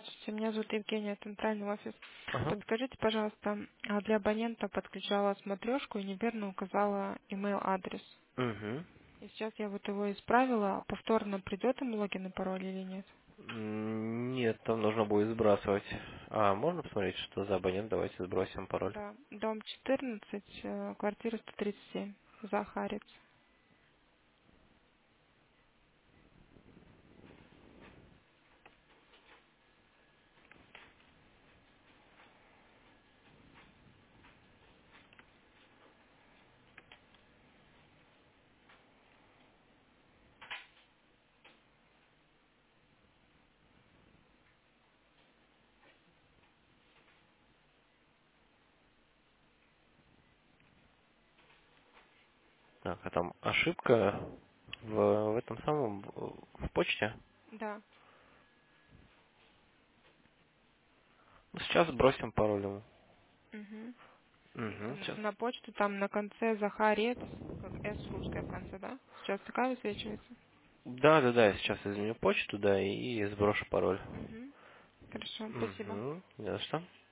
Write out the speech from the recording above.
Здравствуйте, меня зовут Евгения, центральный офис. Ага. Подскажите, пожалуйста, для абонента подключала смотрешку и неверно указала email адрес. Угу. И сейчас я вот его исправила. Повторно придет им логин и пароль или нет? Нет, там нужно будет сбрасывать. А можно посмотреть, что за абонент? Давайте сбросим пароль. Да, дом 14, квартира 137, Захарец. Так, а там ошибка в этом самом, в почте? Да. Ну, сейчас сбросим пароль ему. Угу. Угу, сейчас. На почту там на конце Захарец, как S русская в конце, да? Сейчас такая высвечивается? Да, я сейчас изменю почту, да, и сброшу пароль. Угу. Хорошо, спасибо. Угу, не за что.